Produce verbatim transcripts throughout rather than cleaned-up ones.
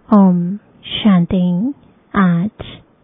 ओम शांति। आज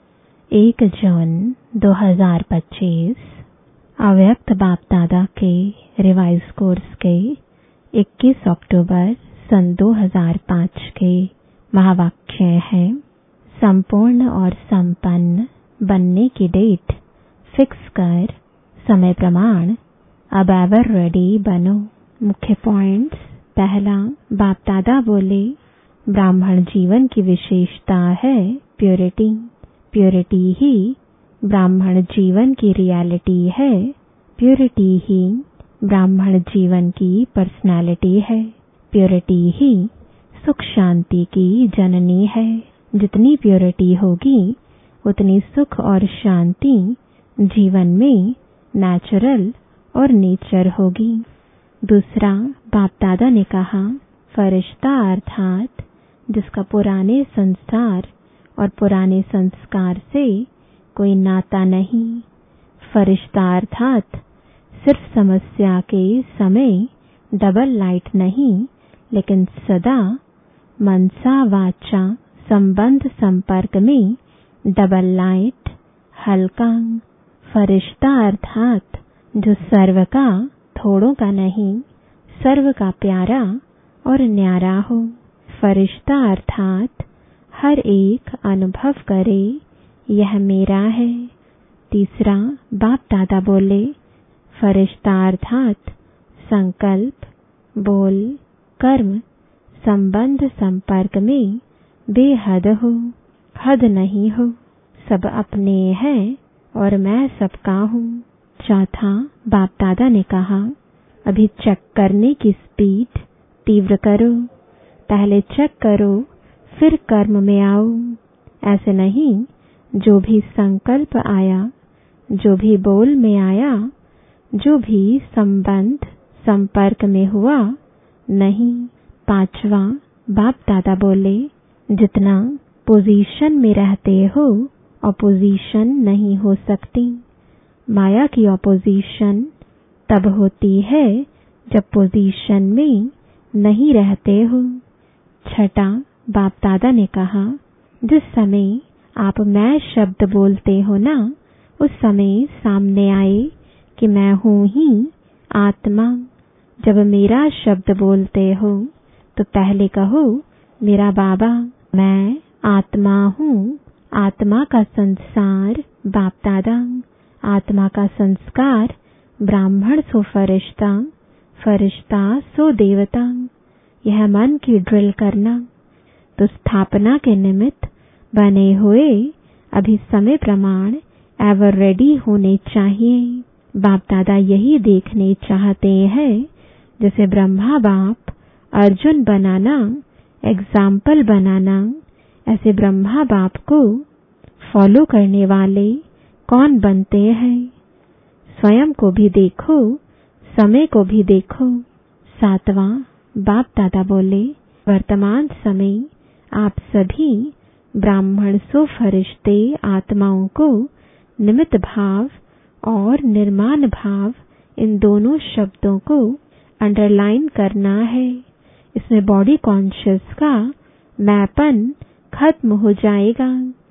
एक जून दो हज़ार पच्चीस अव्यक्त बाप दादा के रिवाइज कोर्स के इक्कीस अक्टूबर सन दो हज़ार पाँच के महावाक्य है। संपूर्ण और संपन्न बनने की डेट फिक्स कर समय प्रमाण अब एवर रेडी बनो। मुख्य पॉइंट्स। पहला, बाप दादा बोले ब्राह्मण जीवन की विशेषता है प्योरिटी। प्योरिटी ही ब्राह्मण जीवन की रियलिटी है। प्योरिटी ही ब्राह्मण जीवन की पर्सनालिटी है। प्योरिटी ही सुख शांति की जननी है। जितनी प्योरिटी होगी उतनी सुख और शांति जीवन में नेचुरल और नेचर होगी। दूसरा, बाप दादा ने कहा फरिश्ता अर्थात जिसका पुराने संसार और पुराने संस्कार से कोई नाता नहीं। फरिश्ता अर्थात सिर्फ समस्या के समय डबल लाइट नहीं, लेकिन सदा मनसा वाचा संबंध संपर्क में डबल लाइट हल्का। फरिश्ता अर्थात जो सर्व का थोड़ों का नहीं, सर्व का प्यारा और न्यारा हो। फरिश्ता अर्थात हर एक अनुभव करे यह मेरा है। तीसरा, बाप दादा बोले फरिश्ता अर्थात संकल्प, बोल, कर्म, संबंध संपर्क में बेहद हो, हद नहीं हो। सब अपने हैं और मैं सबका हूँ। चौथा, बाप दादा ने कहा अभी चेक करने की स्पीड तीव्र करो। पहले चेक करो फिर कर्म में आओ। ऐसे नहीं, जो भी संकल्प आया, जो भी बोल में आया, जो भी संबंध संपर्क में हुआ, नहीं। पांचवा, बाप दादा बोले जितना पोजीशन में रहते हो अपोजिशन नहीं हो सकती। माया की अपोजिशन तब होती है जब पोजीशन में नहीं रहते हो। छठा, बाप दादा ने कहा जिस समय आप मैं शब्द बोलते हो ना, उस समय सामने आए कि मैं हूँ ही आत्मा। जब मेरा शब्द बोलते हो तो पहले कहो मेरा बाबा, मैं आत्मा हूँ। आत्मा का संसार बाप दादा, आत्मा का संस्कार ब्राह्मण सो फरिश्ता, फरिश्ता सो देवता। यह मन की ड्रिल करना। तो स्थापना के निमित्त बने हुए अभी समय प्रमाण एवर रेडी होने चाहिए। बाप दादा यही देखने चाहते हैं जैसे ब्रह्मा बाप अर्जुन बनाना, एग्जाम्पल बनाना, ऐसे ब्रह्मा बाप को फॉलो करने वाले कौन बनते हैं। स्वयं को भी देखो, समय को भी देखो। सातवां, बाप दादा बोले वर्तमान समय आप सभी ब्राह्मण सो फरिश्ते आत्माओं को निमित्त भाव और निर्माण भाव, इन दोनों शब्दों को अंडरलाइन करना है। इसमें बॉडी कॉन्शियस का मैंपन खत्म हो जाएगा,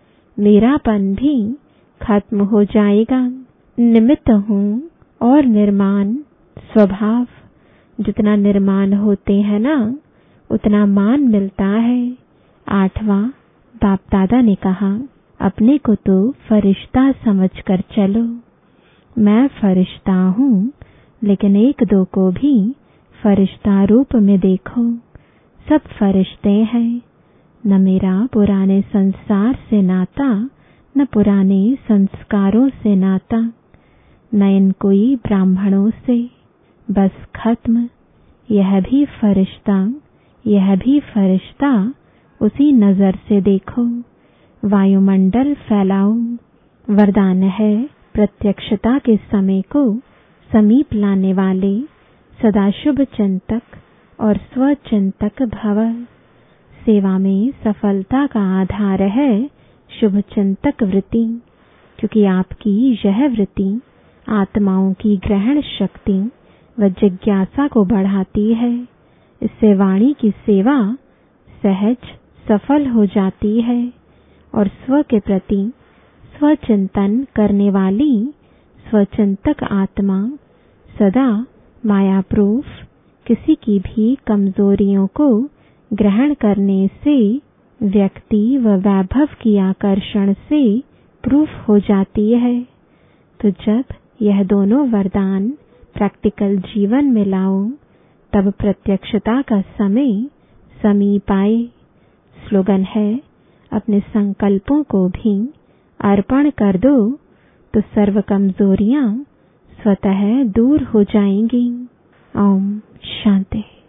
मेरापन भी खत्म हो जाएगा। निमित्त हूँ और निर्माण स्वभाव। जितना निर्माण होते हैं ना, उतना मान मिलता है। आठवां, बाप दादा ने कहा अपने को तो फरिश्ता समझकर चलो। मैं फरिश्ता हूँ, लेकिन एक दो को भी फरिश्ता रूप में देखो। सब फरिश्ते हैं। न मेरा पुराने संसार से नाता, न पुराने संस्कारों से नाता, न इन कोई ब्राह्मणों से। बस खत्म। यह भी फरिश्ता, यह भी फरिश्ता, उसी नजर से देखो। वायुमंडल फैलाओ। वरदान है प्रत्यक्षता के समय को समीप लाने वाले सदा शुभ चिंतक और स्वचिंतक भव। सेवा में सफलता का आधार है शुभ चिंतक वृत्ति, क्योंकि आपकी यह वृत्ति आत्माओं की ग्रहण शक्ति व जिज्ञासा को बढ़ाती है। इससे वाणी की सेवा सहज सफल हो जाती है और स्व के प्रति स्वचिंतन करने वाली स्वचिंतक आत्मा सदा माया प्रूफ किसी की भी कमजोरियों को ग्रहण करने से व्यक्ति व वैभव की आकर्षण से प्रूफ हो जाती है। तो जब यह दोनों वरदान प्रैक्टिकल जीवन में लाओ तब प्रत्यक्षता का समय समीप आए। स्लोगन है, अपने संकल्पों को भी अर्पण कर दो तो सर्व कमजोरियां स्वतः दूर हो जाएंगी। ओम शांति।